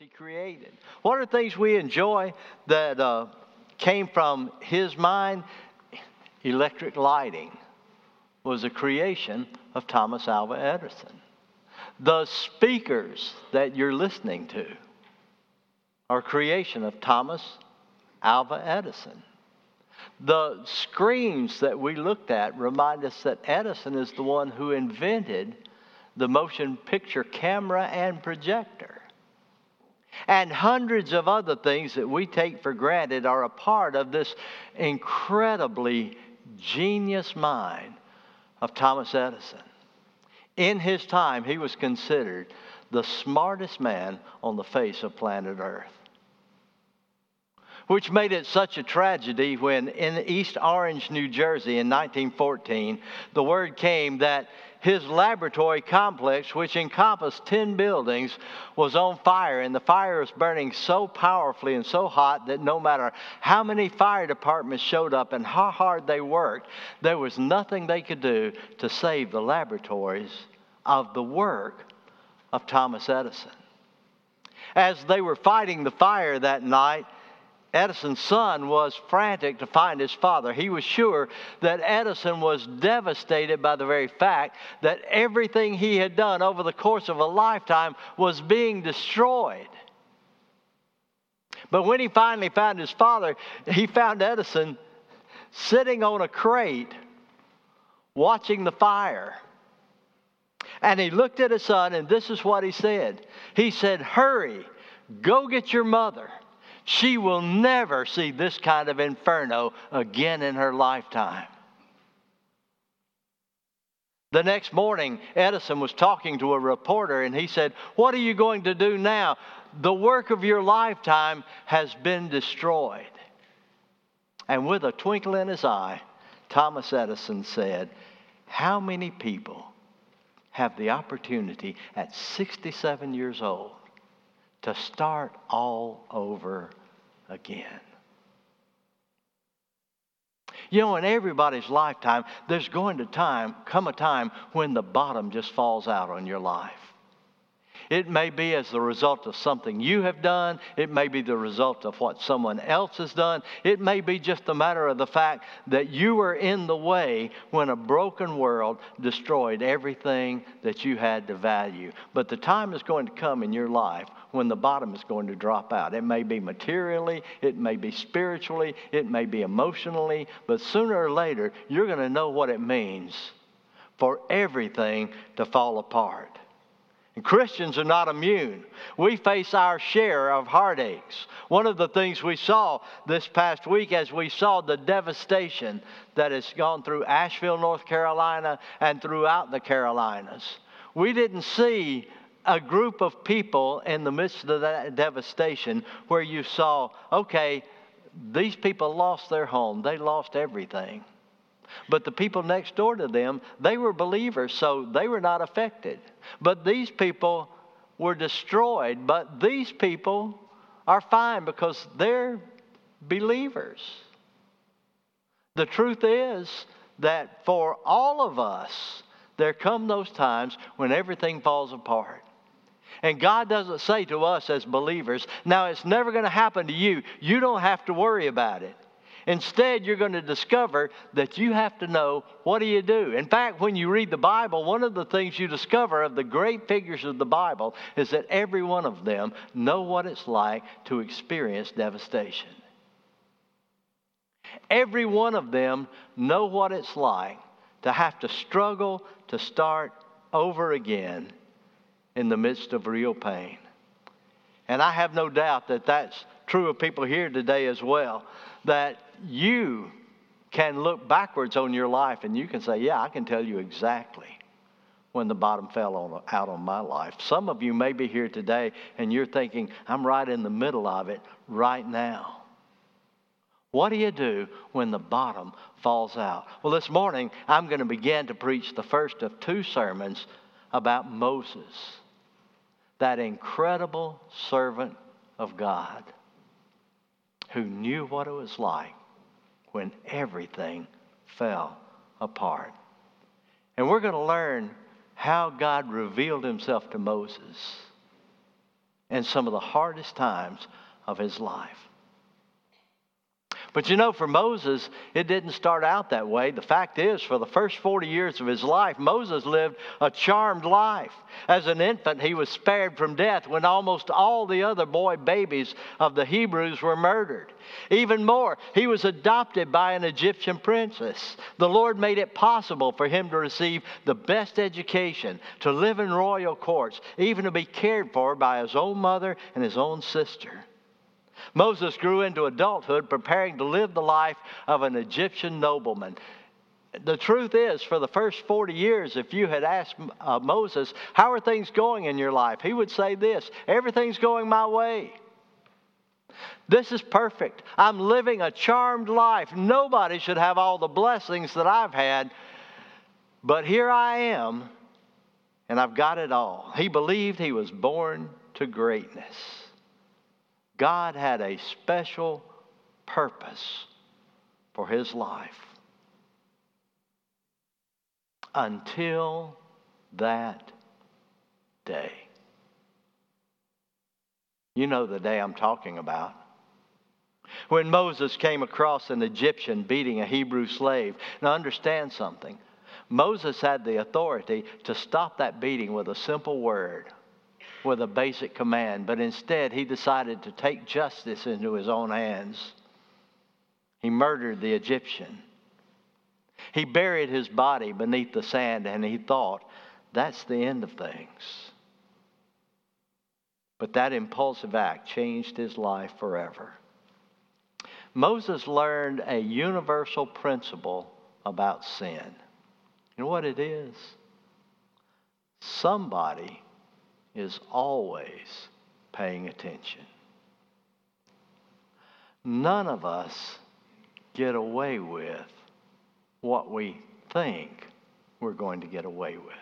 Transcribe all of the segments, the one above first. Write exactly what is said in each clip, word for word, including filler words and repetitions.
He created? What are things we enjoy that uh, came from His mind? Electric lighting was a creation of Thomas Alva Edison. The speakers that you're listening to are a creation of Thomas Alva Edison. The screens that we looked at remind us that Edison is the one who invented the motion picture camera and projector. And hundreds of other things that we take for granted are a part of this incredibly genius mind of Thomas Edison. In his time, he was considered the smartest man on the face of planet Earth. Which made it such a tragedy when in East Orange, New Jersey in nineteen fourteen, the word came that his laboratory complex, which encompassed ten buildings, was on fire. And the fire was burning so powerfully and so hot that no matter how many fire departments showed up and how hard they worked, there was nothing they could do to save the laboratories of the work of Thomas Edison. As they were fighting the fire that night, Edison's son was frantic to find his father. He was sure that Edison was devastated by the very fact that everything he had done over the course of a lifetime was being destroyed. But when he finally found his father, he found Edison sitting on a crate watching the fire. And he looked at his son, and this is what he said. He said, "Hurry, go get your mother. She will never see this kind of inferno again in her lifetime." The next morning, Edison was talking to a reporter, and he said, "What are you going to do now? The work of your lifetime has been destroyed." And with a twinkle in his eye, Thomas Edison said, "How many people have the opportunity at sixty-seven years old to start all over again?" You know, in everybody's lifetime, there's going to time come a time when the bottom just falls out on your life. It may be as the result of something you have done. It may be the result of what someone else has done. It may be just a matter of the fact that you were in the way when a broken world destroyed everything that you had to value. But the time is going to come in your life when the bottom is going to drop out. It may be materially, it may be spiritually, it may be emotionally, but sooner or later, you're going to know what it means for everything to fall apart. And Christians are not immune. We face our share of heartaches. One of the things we saw this past week as we saw the devastation that has gone through Asheville, North Carolina, and throughout the Carolinas, we didn't see a group of people in the midst of that devastation where you saw, okay, these people lost their home. They lost everything. But the people next door to them, they were believers, so they were not affected. But these people were destroyed. But these people are fine because they're believers. The truth is that for all of us, there come those times when everything falls apart. And God doesn't say to us as believers, now it's never going to happen to you. You don't have to worry about it. Instead, you're going to discover that you have to know, what do you do? In fact, when you read the Bible, one of the things you discover of the great figures of the Bible is that every one of them know what it's like to experience devastation. Every one of them know what it's like to have to struggle to start over again in the midst of real pain. And I have no doubt that that's true of people here today as well, that you can look backwards on your life and you can say, yeah, I can tell you exactly when the bottom fell on, out on my life. Some of you may be here today and you're thinking, I'm right in the middle of it right now. What do you do when the bottom falls out? Well, this morning I'm going to begin to preach the first of two sermons about Moses, that incredible servant of God who knew what it was like when everything fell apart. And we're going to learn how God revealed himself to Moses in some of the hardest times of his life. But you know, for Moses, it didn't start out that way. The fact is, for the first forty years of his life, Moses lived a charmed life. As an infant, he was spared from death when almost all the other boy babies of the Hebrews were murdered. Even more, he was adopted by an Egyptian princess. The Lord made it possible for him to receive the best education, to live in royal courts, even to be cared for by his own mother and his own sister. Moses grew into adulthood preparing to live the life of an Egyptian nobleman. The truth is, for the first forty years, if you had asked uh, Moses, how are things going in your life? He would say this: everything's going my way. This is perfect. I'm living a charmed life. Nobody should have all the blessings that I've had. But here I am, and I've got it all. He believed he was born to greatness. God had a special purpose for his life. Until that day. You know the day I'm talking about. When Moses came across an Egyptian beating a Hebrew slave. Now understand something. Moses had the authority to stop that beating with a simple word, with a basic command, but instead he decided to take justice into his own hands. He murdered the Egyptian. He buried his body beneath the sand, and he thought, that's the end of things. But that impulsive act changed his life forever. Moses learned a universal principle about sin. You know what it is? Somebody is always paying attention. None of us get away with what we think we're going to get away with.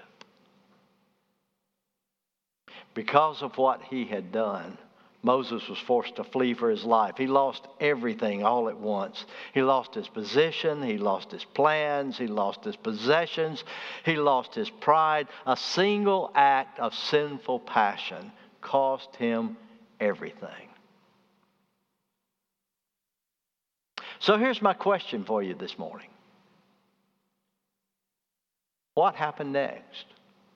Because of what he had done, Moses was forced to flee for his life. He lost everything all at once. He lost his position. He lost his plans. He lost his possessions. He lost his pride. A single act of sinful passion cost him everything. So here's my question for you this morning. What happened next?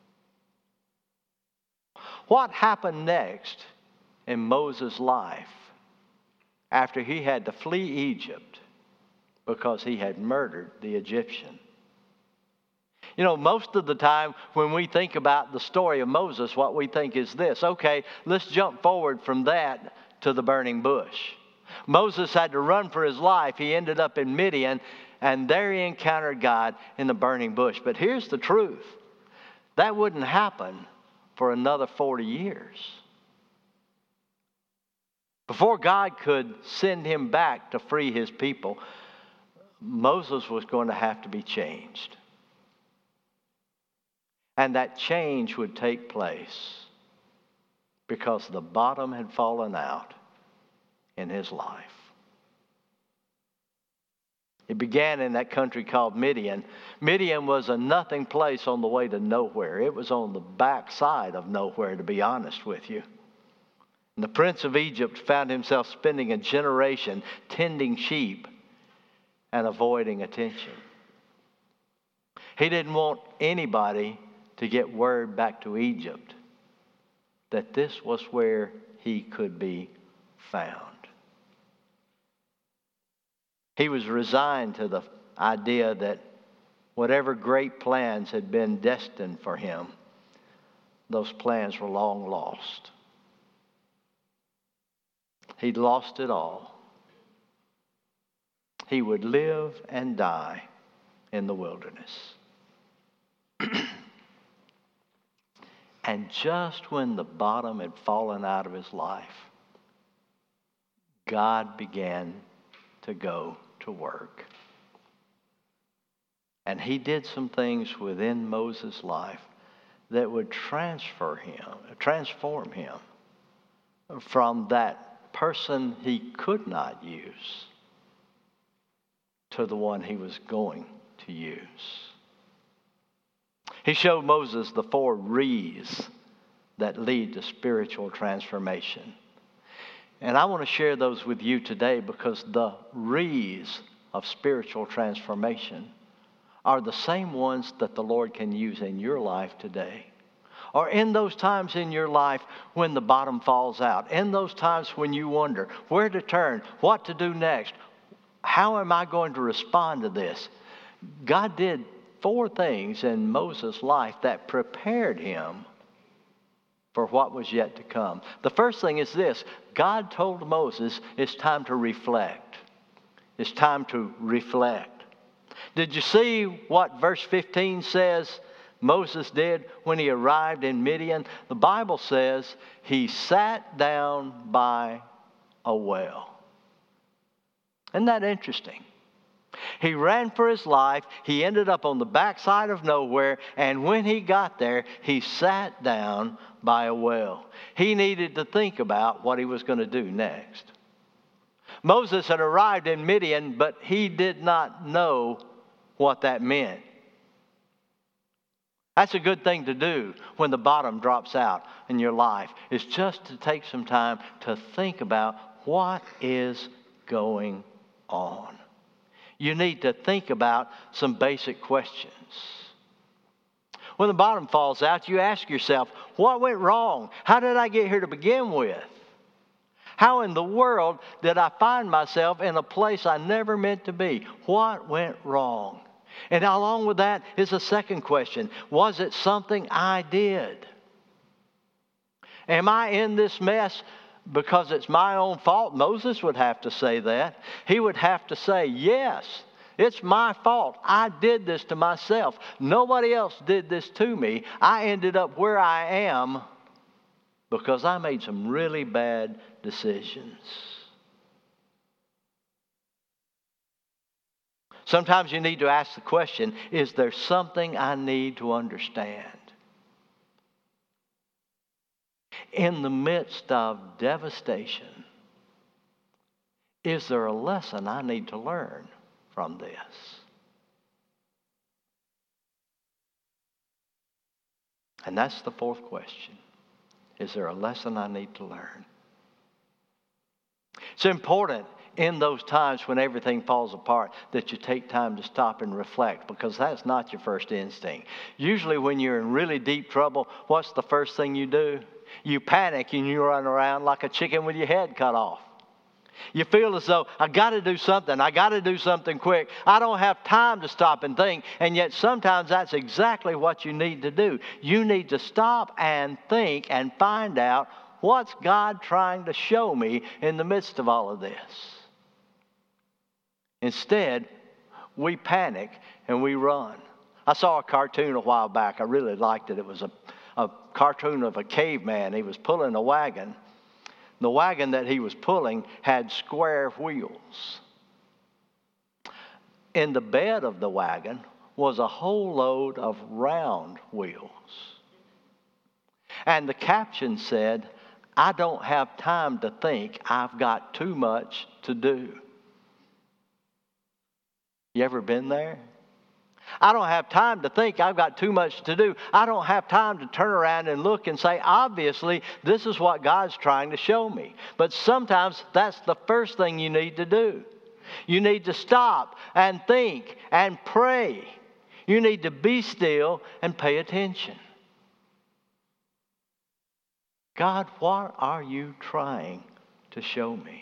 What happened next in Moses' life after he had to flee Egypt because he had murdered the Egyptian? You know, most of the time when we think about the story of Moses, what we think is this: okay, let's jump forward from that to the burning bush. Moses had to run for his life. He ended up in Midian, and there he encountered God in the burning bush. But here's the truth. That wouldn't happen for another forty years. Before God could send him back to free his people, Moses was going to have to be changed. And that change would take place because the bottom had fallen out in his life. It began in that country called Midian. Midian was a nothing place on the way to nowhere. It was on the backside of nowhere, to be honest with you. And the prince of Egypt found himself spending a generation tending sheep and avoiding attention. He didn't want anybody to get word back to Egypt that this was where he could be found. He was resigned to the idea that whatever great plans had been destined for him, those plans were long lost. He'd lost it all. He would live and die in the wilderness. And just when the bottom had fallen out of his life, God began to go to work. And he did some things within Moses' life that would transfer him, transform him from that person he could not use to the one he was going to use. He showed Moses the four Re's that lead to spiritual transformation. And I want to share those with you today because the R's of spiritual transformation are the same ones that the Lord can use in your life today. Or in those times in your life when the bottom falls out. In those times when you wonder where to turn, what to do next. How am I going to respond to this? God did four things in Moses' life that prepared him for what was yet to come. The first thing is this. God told Moses it's time to reflect. It's time to reflect. Did you see what verse fifteen says Moses did when he arrived in Midian? The Bible says he sat down by a well. Isn't that interesting? He ran for his life. He ended up on the backside of nowhere. And when he got there, he sat down by a well. He needed to think about what he was going to do next. Moses had arrived in Midian, but he did not know what that meant. That's a good thing to do when the bottom drops out in your life, is just to take some time to think about what is going on. You need to think about some basic questions. When the bottom falls out, you ask yourself, what went wrong? How did I get here to begin with? How in the world did I find myself in a place I never meant to be? What went wrong? And along with that is a second question. Was it something I did? Am I in this mess because it's my own fault? Moses would have to say that. He would have to say, yes, it's my fault. I did this to myself. Nobody else did this to me. I ended up where I am because I made some really bad decisions. Sometimes you need to ask the question, is there something I need to understand? In the midst of devastation, is there a lesson I need to learn from this? And that's the fourth question. Is there a lesson I need to learn? It's important in those times when everything falls apart that you take time to stop and reflect, because that's not your first instinct. Usually when you're in really deep trouble, what's the first thing you do? You panic and you run around like a chicken with your head cut off. You feel as though, I got to do something. I got to do something quick. I don't have time to stop and think. And yet sometimes that's exactly what you need to do. You need to stop and think and find out, what's God trying to show me in the midst of all of this? Instead, we panic and we run. I saw a cartoon a while back. I really liked it. It was a, a cartoon of a caveman. He was pulling a wagon. The wagon that he was pulling had square wheels. In the bed of the wagon was a whole load of round wheels. And the caption said, I don't have time to think. I've got too much to do. You ever been there? I don't have time to think. I've got too much to do. I don't have time to turn around and look and say, obviously, this is what God's trying to show me. But sometimes that's the first thing you need to do. You need to stop and think and pray. You need to be still and pay attention. God, what are you trying to show me?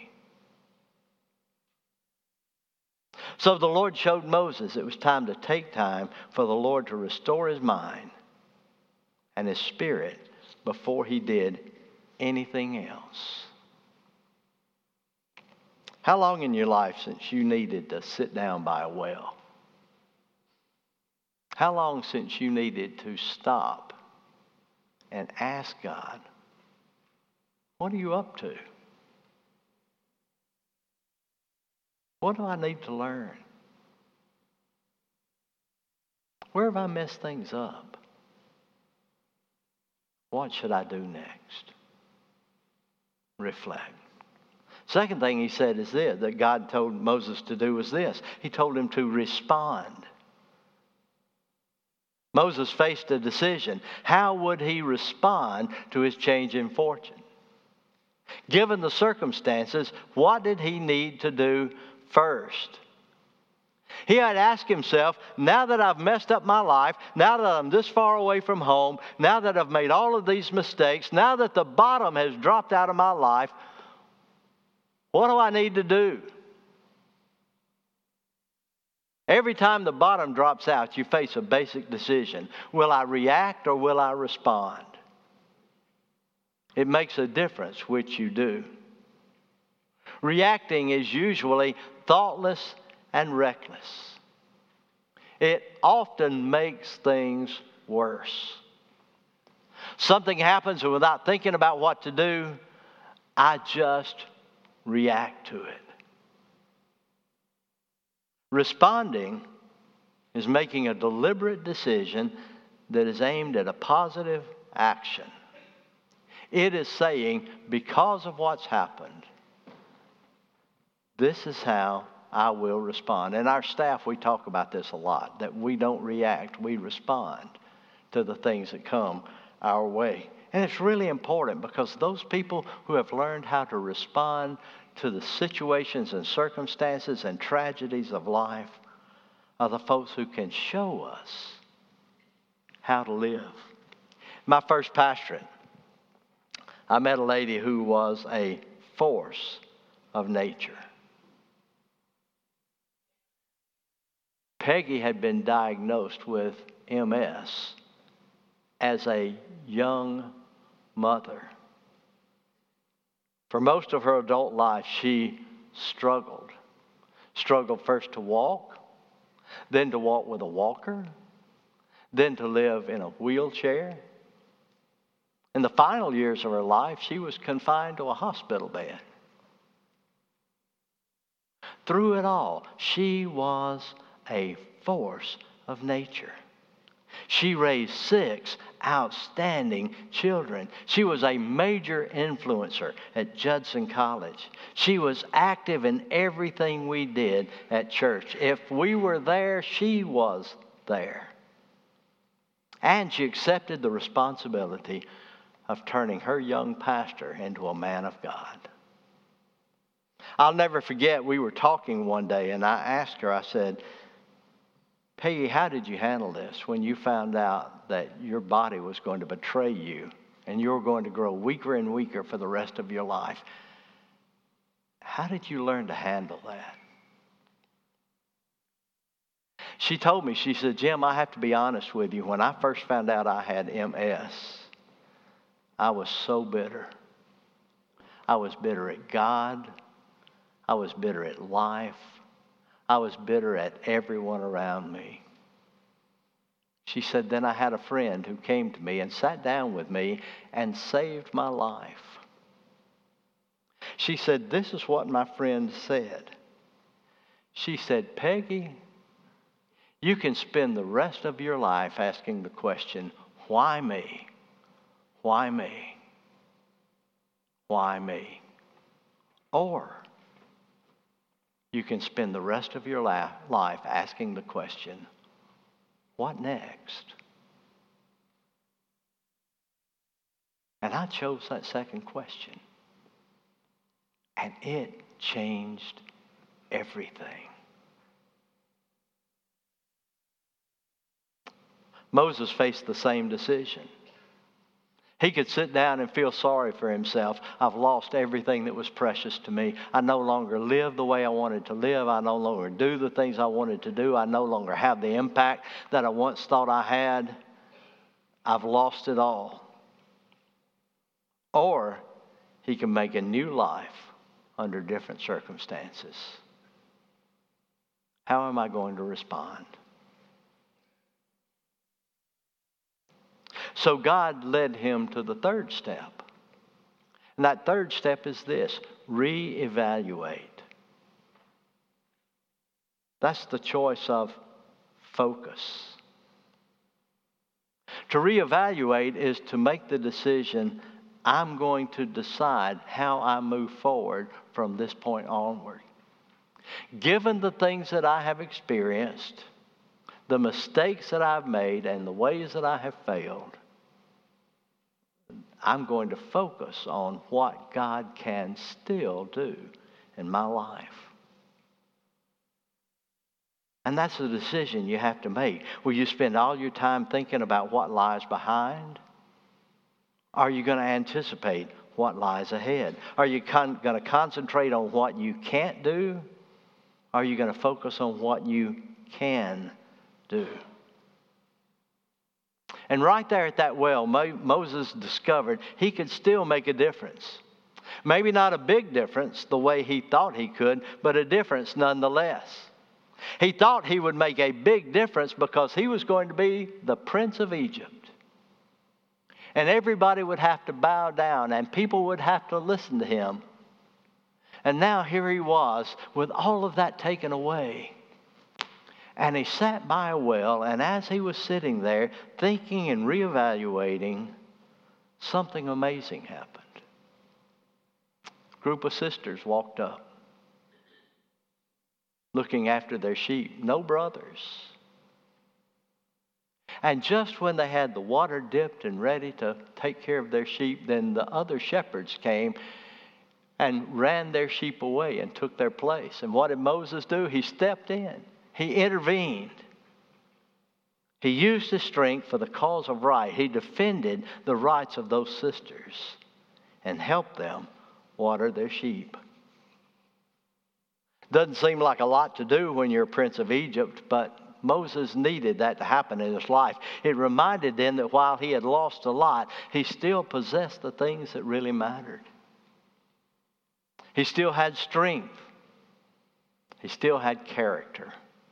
So the Lord showed Moses it was time to take time for the Lord to restore his mind and his spirit before he did anything else. How long in your life since you needed to sit down by a well? How long since you needed to stop and ask God, what are you up to? What do I need to learn? Where have I messed things up? What should I do next? Reflect. Second thing he said is this, that God told Moses to do was this. He told him to respond. Moses faced a decision. How would he respond to his change in fortune? Given the circumstances, what did he need to do first? He had asked himself, now that I've messed up my life, now that I'm this far away from home, now that I've made all of these mistakes, now that the bottom has dropped out of my life, what do I need to do? Every time the bottom drops out, you face a basic decision. Will I react or will I respond? It makes a difference which you do. Reacting is usually thoughtless and reckless. It often makes things worse. Something happens and without thinking about what to do, I just react to it. Responding is making a deliberate decision that is aimed at a positive action. It is saying, because of what's happened, this is how I will respond. And our staff, we talk about this a lot, that we don't react, we respond to the things that come our way. And it's really important because those people who have learned how to respond to the situations and circumstances and tragedies of life are the folks who can show us how to live. My first pastorate, I met a lady who was a force of nature. Peggy had been diagnosed with M S as a young mother. For most of her adult life, she struggled. Struggled first to walk, then to walk with a walker, then to live in a wheelchair. In the final years of her life, she was confined to a hospital bed. Through it all, she was a force of nature. She raised six outstanding children. She was a major influencer at Judson College. She was active in everything we did at church. If we were there, she was there. And she accepted the responsibility of turning her young pastor into a man of God. I'll never forget, we were talking one day and I asked her, I said, Peggy, how did you handle this when you found out that your body was going to betray you and you were going to grow weaker and weaker for the rest of your life? How did you learn to handle that? She told me, she said, Jim, I have to be honest with you. When I first found out I had M S, I was so bitter. I was bitter at God. I was bitter at life. I was bitter at everyone around me. She said, then I had a friend who came to me and sat down with me and saved my life. She said, this is what my friend said. She said, Peggy, you can spend the rest of your life asking the question, why me? Why me? Why me? Or you can spend the rest of your life asking the question, what next? And I chose that second question. And it changed everything. Moses faced the same decision. He could sit down and feel sorry for himself. I've lost everything that was precious to me. I no longer live the way I wanted to live. I no longer do the things I wanted to do. I no longer have the impact that I once thought I had. I've lost it all. Or he can make a new life under different circumstances. How am I going to respond? So God led him to the third step. And that third step is this: reevaluate. That's the choice of focus. To reevaluate is to make the decision, I'm going to decide how I move forward from this point onward. Given the things that I have experienced, the mistakes that I've made and the ways that I have failed, I'm going to focus on what God can still do in my life. And that's the decision you have to make. Will you spend all your time thinking about what lies behind? Are you going to anticipate what lies ahead? Are you con- going to concentrate on what you can't do? Are you going to focus on what you can do? And right there at that well, Mo- Moses discovered he could still make a difference. Maybe not a big difference the way he thought he could, but a difference nonetheless. He thought he would make a big difference because he was going to be the Prince of Egypt. And everybody would have to bow down and people would have to listen to him. And now here he was with all of that taken away. And he sat by a well, and as he was sitting there thinking and reevaluating, something amazing happened. A group of sisters walked up, looking after their sheep. No brothers. And just when they had the water dipped and ready to take care of their sheep, then the other shepherds came and ran their sheep away and took their place. And what did Moses do? He stepped in. He intervened. He used his strength for the cause of right. He defended the rights of those sisters and helped them water their sheep. Doesn't seem like a lot to do when you're a prince of Egypt, but Moses needed that to happen in his life. It reminded them that while he had lost a lot, he still possessed the things that really mattered. He still had strength. He still had character.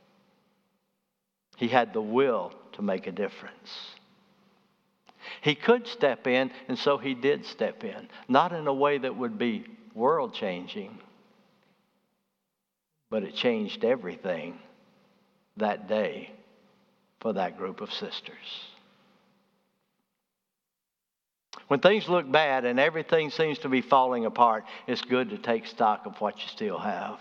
He had the will to make a difference. He could step in, and so he did step in. Not in a way that would be world-changing, but it changed everything that day for that group of sisters. When things look bad and everything seems to be falling apart, it's good to take stock of what you still have.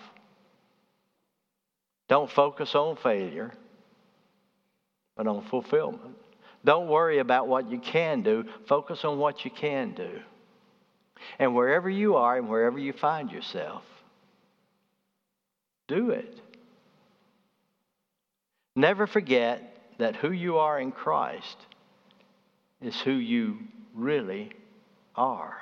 Don't focus on failure, but on fulfillment. Don't worry about what you can do. Focus on what you can do. And wherever you are and wherever you find yourself, do it. Never forget that who you are in Christ is who you really are.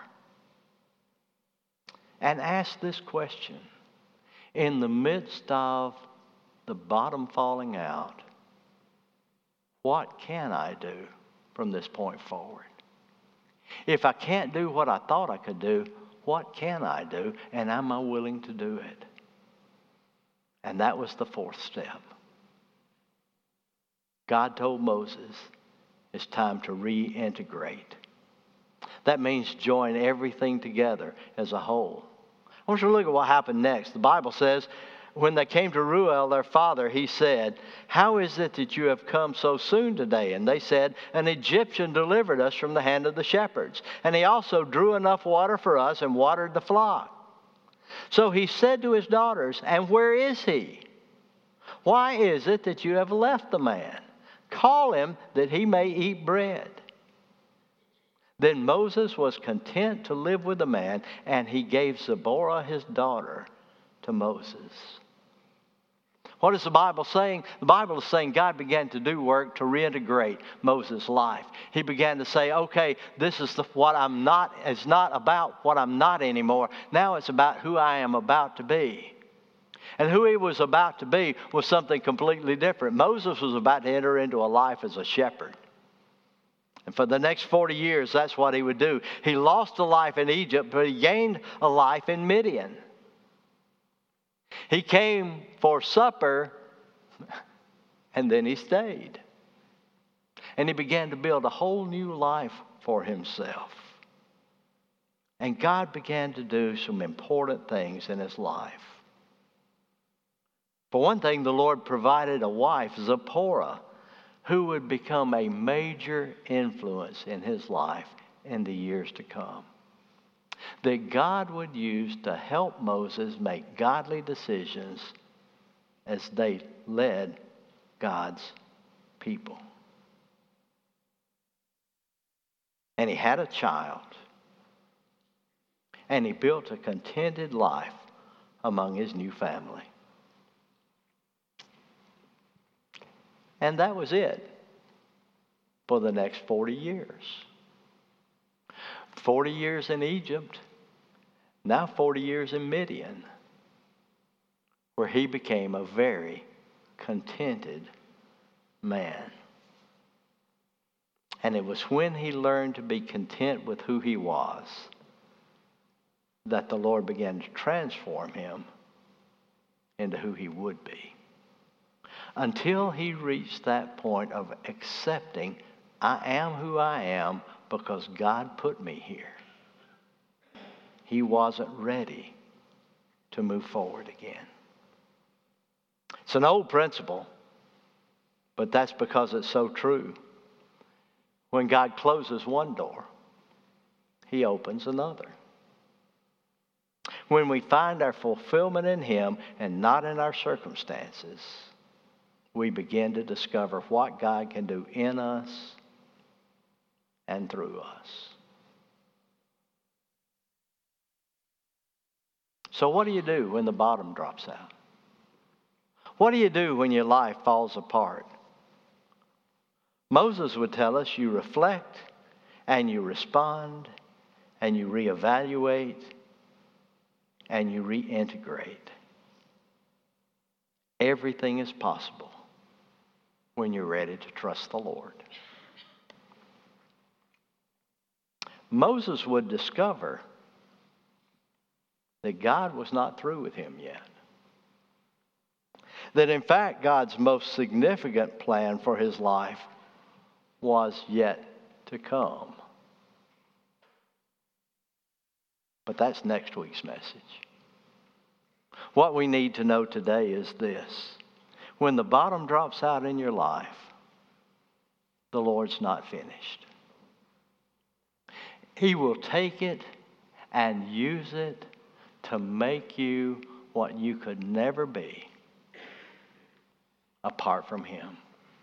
And ask this question. In the midst of the bottom falling out, what can I do from this point forward? If I can't do what I thought I could do, what can I do? And am I willing to do it? And that was the fourth step. God told Moses, it's time to reintegrate. That means join everything together as a whole. I want you to look at what happened next. The Bible says, when they came to Reuel, their father, he said, how is it that you have come so soon today? And they said, an Egyptian delivered us from the hand of the shepherds. And he also drew enough water for us and watered the flock. So he said to his daughters, and where is he? Why is it that you have left the man? Call him that he may eat bread. Then Moses was content to live with the man, and he gave Zipporah his daughter to Moses. What is the Bible saying? The Bible is saying God began to do work to reintegrate Moses' life. He began to say, okay, this is the, what I'm not, it's not about what I'm not anymore. Now it's about who I am about to be. And who he was about to be was something completely different. Moses was about to enter into a life as a shepherd. And for the next forty years, that's what he would do. He lost a life in Egypt, but he gained a life in Midian. He came for supper, and then he stayed. And he began to build a whole new life for himself. And God began to do some important things in his life. For one thing, the Lord provided a wife, Zipporah, who would become a major influence in his life in the years to come. That God would use to help Moses make godly decisions as they led God's people. And he had a child. And he built a contented life among his new family. And that was it for the next forty years. forty years in Egypt, now forty years in Midian, where he became a very contented man. And it was when he learned to be content with who he was that the Lord began to transform him into who he would be. Until he reached that point of accepting, I am who I am because God put me here. He wasn't ready to move forward again. It's an old principle, but that's because it's so true. When God closes one door, he opens another. When we find our fulfillment in him and not in our circumstances, we begin to discover what God can do in us and through us. So what do you do when the bottom drops out? What do you do when your life falls apart? Moses would tell us you reflect and you respond and you reevaluate and you reintegrate. Everything is possible when you're ready to trust the Lord. Moses would discover that God was not through with him yet. That in fact, God's most significant plan for his life was yet to come. But that's next week's message. What we need to know today is this. When the bottom drops out in your life, the Lord's not finished. He will take it and use it to make you what you could never be apart from him.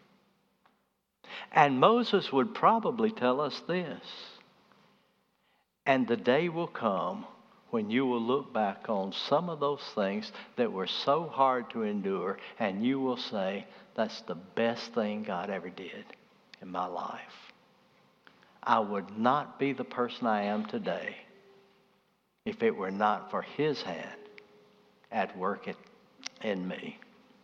And Moses would probably tell us this. And the day will come when you will look back on some of those things that were so hard to endure, and you will say, that's the best thing God ever did in my life. I would not be the person I am today if it were not for his hand at work in me.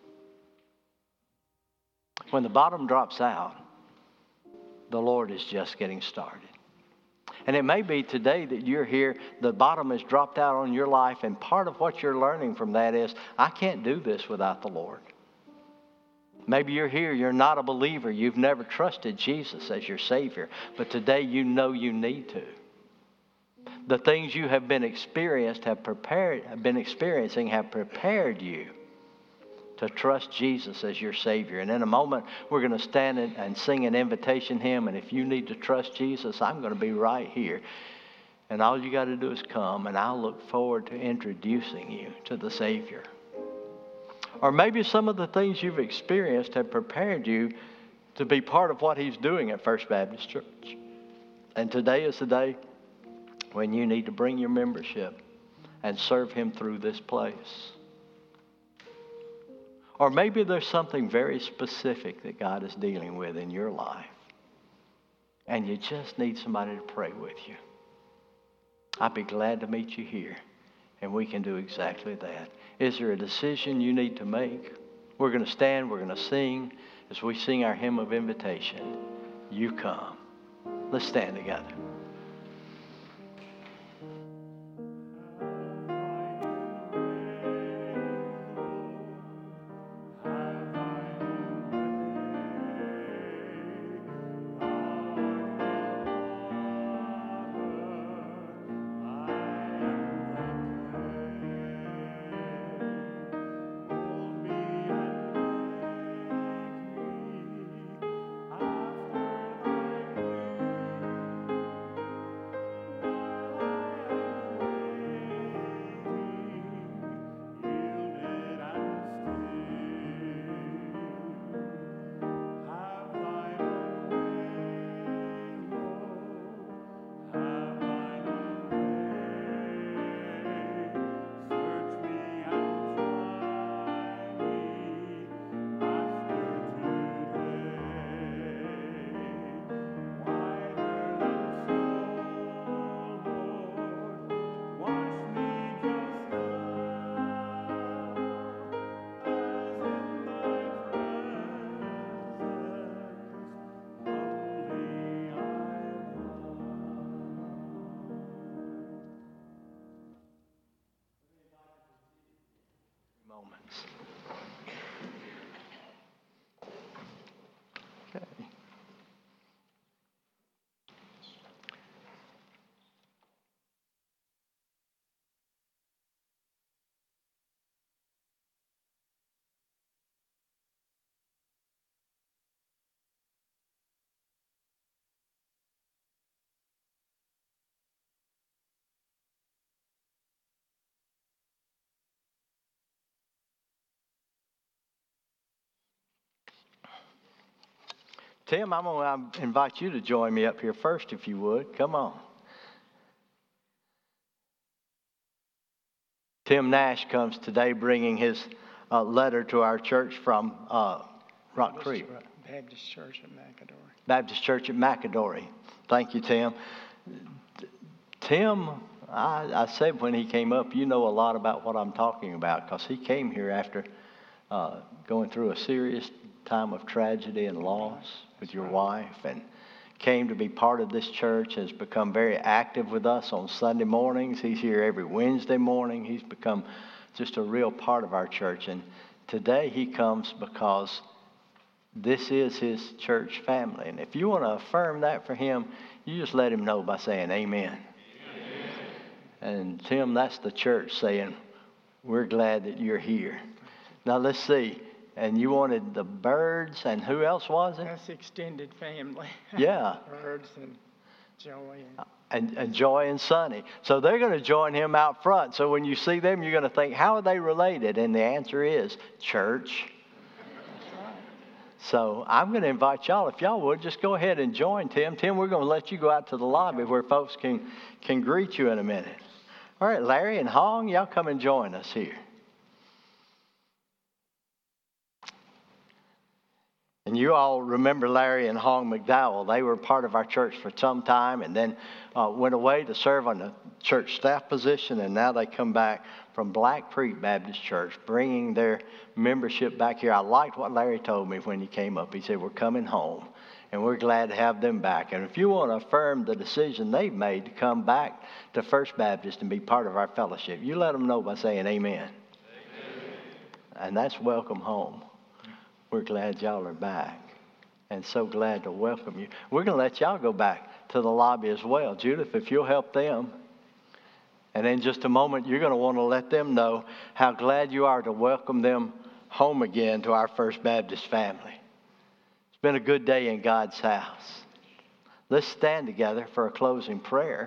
When the bottom drops out, the Lord is just getting started. And it may be today that you're here, the bottom has dropped out on your life, and part of what you're learning from that is, I can't do this without the Lord. Maybe you're here, you're not a believer, you've never trusted Jesus as your Savior, but today you know you need to. The things you have been experienced have prepared, have been experiencing have prepared you to trust Jesus as your Savior. And in a moment, we're going to stand and sing an invitation hymn. And if you need to trust Jesus, I'm going to be right here. And all you got to do is come, and I'll look forward to introducing you to the Savior. Or maybe some of the things you've experienced have prepared you to be part of what he's doing at First Baptist Church. And today is the day when you need to bring your membership and serve him through this place. Or maybe there's something very specific that God is dealing with in your life, and you just need somebody to pray with you. I'd be glad to meet you here, and we can do exactly that. Is there a decision you need to make? We're going to stand, we're going to sing. As we sing our hymn of invitation, you come. Let's stand together. moments. Okay. Tim, I'm going to invite you to join me up here first, if you would. Come on. Tim Nash comes today bringing his uh, letter to our church from uh, Rock Creek. Baptist Church at McAdory. Baptist Church at McAdory. Thank you, Tim. Tim, I, I said when he came up, you know a lot about what I'm talking about, because he came here after uh, going through a serious time of tragedy and loss with your wife, and came to be part of this church, has become very active with us on Sunday mornings. He's here every Wednesday morning. He's become just a real part of our church. And today he comes because this is his church family. And if you want to affirm that for him, you just let him know by saying amen. Amen. And Tim, that's the church saying, we're glad that you're here. Now let's see. And you wanted the Birds, and who else was it? That's extended family. Yeah. Birds and Joy. And, and, and Joy and Sonny. So they're going to join him out front. So when you see them, you're going to think, how are they related? And the answer is church. That's right. So I'm going to invite y'all, if y'all would, just go ahead and join Tim. Tim, we're going to let you go out to the lobby where folks can, can greet you in a minute. All right, Larry and Hong, y'all come and join us here. And you all remember Larry and Hong McDowell. They were part of our church for some time and then uh, went away to serve on the church staff position. And now they come back from Black Creek Baptist Church, bringing their membership back here. I liked what Larry told me when he came up. He said, we're coming home, and we're glad to have them back. And if you want to affirm the decision they've made to come back to First Baptist and be part of our fellowship, you let them know by saying amen. Amen. And that's welcome home. We're glad y'all are back, and so glad to welcome you. We're going to let y'all go back to the lobby as well. Judith, if you'll help them. And in just a moment, you're going to want to let them know how glad you are to welcome them home again to our First Baptist family. It's been a good day in God's house. Let's stand together for a closing prayer.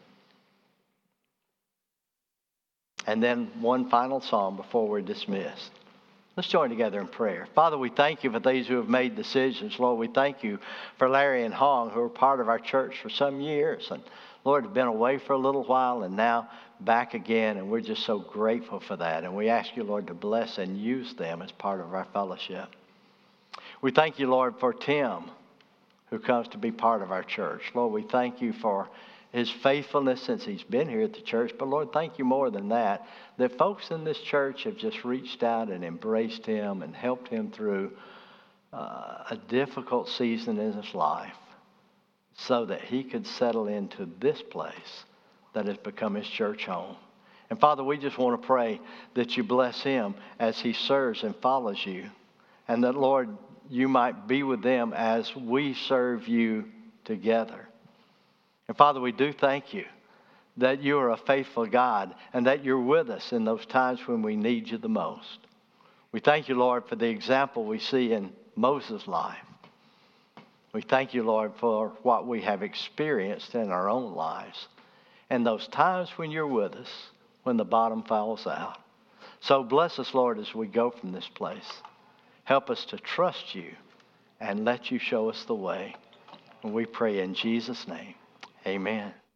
And then one final psalm before we're dismissed. Let's join together in prayer. Father, we thank you for these who have made decisions. Lord, we thank you for Larry and Hong, who are part of our church for some years. And Lord, have been away for a little while and now back again. And we're just so grateful for that. And we ask you, Lord, to bless and use them as part of our fellowship. We thank you, Lord, for Tim, who comes to be part of our church. Lord, we thank you for his faithfulness since he's been here at the church. But Lord, thank you more than that, that folks in this church have just reached out and embraced him and helped him through uh, a difficult season in his life so that he could settle into this place that has become his church home. And Father, we just want to pray that you bless him as he serves and follows you. And that, Lord, you might be with them as we serve you together. And Father, we do thank you that you are a faithful God and that you're with us in those times when we need you the most. We thank you, Lord, for the example we see in Moses' life. We thank you, Lord, for what we have experienced in our own lives and those times when you're with us, when the bottom falls out. So bless us, Lord, as we go from this place. Help us to trust you and let you show us the way. And we pray in Jesus' name. Amen.